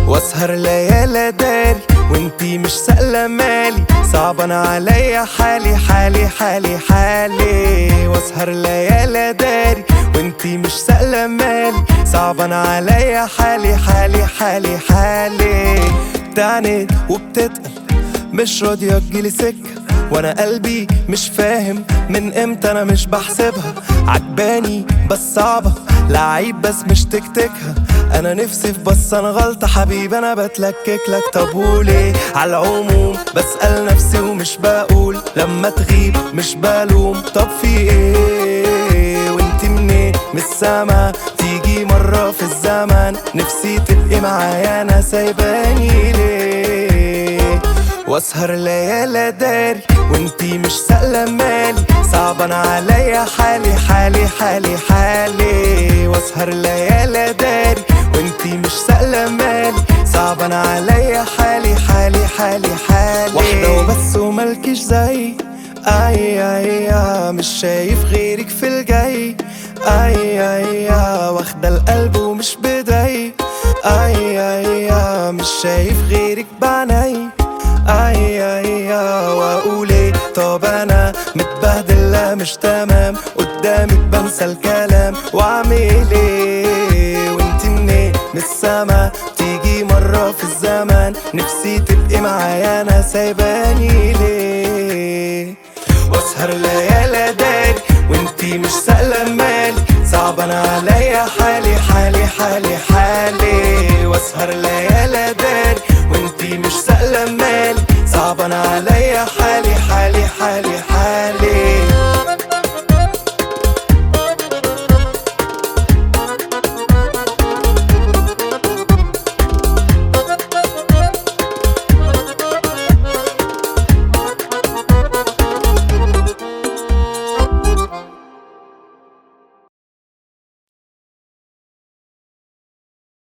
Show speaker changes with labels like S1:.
S1: واسهر ليالي داري وانتي مش سائلة مالي، صعبان عليا حالي حالي حالي حالي. واسهر ليالي داري وانتي مش سائلة مالي، صعبان عليا حالي حالي حالي حالي. بتعند وبتتقل مش راضية تجيلي سكة، وانا قلبي مش فاهم من امتى انا مش بحسبها. عجباني بس صعبة، لعيب بس مش تكتكها. انا نفسي في بس انا غلطة حبيبي انا بتلكك لك. طب وليه عالعموم بسأل نفسي ومش بقول، لما تغيب مش بلوم. طب في ايه وانتي منين من السما، تيجي مرة في الزمن نفسي تبقي معايا انا سايباني ليه. واسهر ليالي داري وانتي مش سائلة مالي، صعبان عليا حالي حالي حالي حالي. واسهر ليالي داري وانتي مش سائلة مالي، صعبان عليا حالي حالي حالي حالي. واحدة وبس وملكش زي اي اي، مش شايف غيرك في الجاي اي اي. واخدة القلب ومش بداي اي اي، مش شايف غيرك بعيني اي اي. واقول ايه طب انا متبهدل لا مش تمام، قدامك بنسى الكلام واعمل ايه. وانتي منين من السما، تيجي مرة في الزمن نفسي تبقي معايا انا سايباني ليه. واسهر ليالي داري وانتي مش سائلة مالي، صعبان عليا حالي حالي حالي حالي. واسهر ليالي داري وانتي مش سائلة مالي، صعبان عليا حالي حالي حالي حالي.